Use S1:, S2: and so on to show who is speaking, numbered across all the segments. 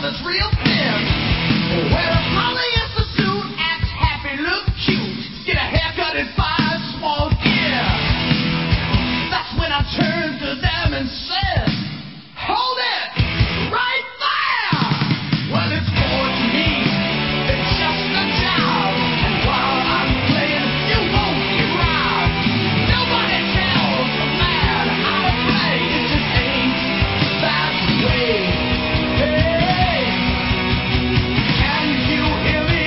S1: that's real thin. Wear a polyester suit, act happy, look cute. Get a haircut and fire small gear. That's when I turned to them and said, hold it, right there. Well, it's more to me than just a job. And while I'm playing, you won't get robbed. Nobody tells a man how to play. It just ain't that way. Hey, can you hear me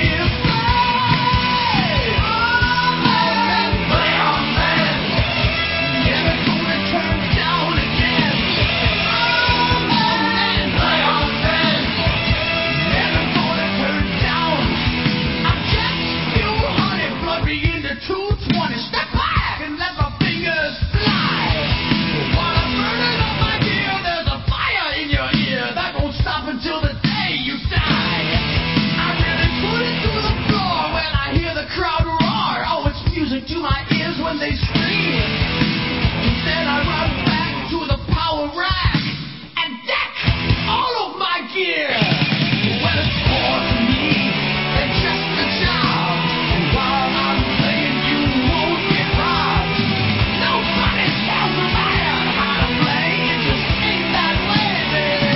S1: say, all men play on men, never gonna turn down again. All men play on men, never gonna turn down. I'm just you, honey, plug me into 220. Step back and let my fingers fly. While I'm burning up my gear, there's a fire in your ear that won't stop until the day you die. I really put it to the floor when I hear the crowd roar. Oh, it's music to my ears when they scream. Then I run back to the power rack and deck all of my gear. Well, it's more to me than just a job. And while I'm playing, you won't get robbed. Nobody tells a man how to play. It just ain't that way, baby.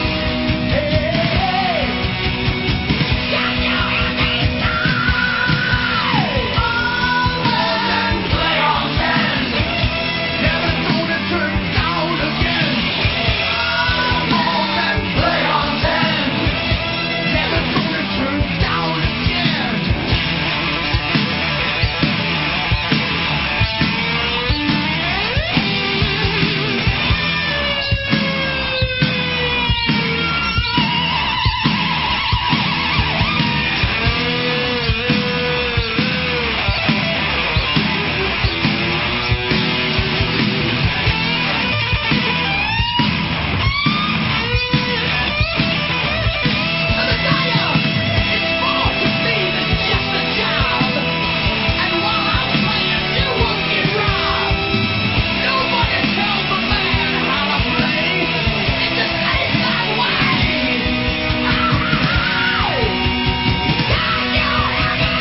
S1: Hey, can you hear me say, all men play on men, never gonna turn down again. All men play on men, never gonna turn down again. Let me tell you, it's more to me than just a job. And while I'm playing, you won't get robbed. Nobody tells a man how to play. It just ain't that way. Oh, can you hear me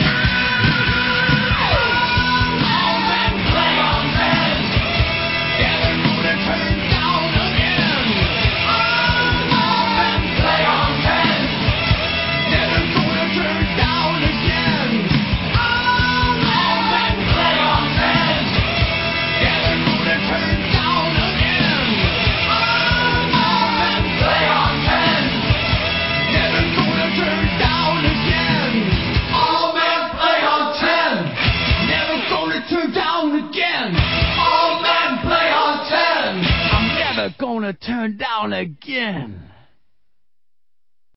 S1: say, all men play on men, never gonna turn down again. All men play on men, never gonna turn down again. All men play on men, never gonna turn down again. All men play on men, never gonna turn down again. All men play on 10, never gonna turn down again. All men play on 10, I'm never gonna turn down again.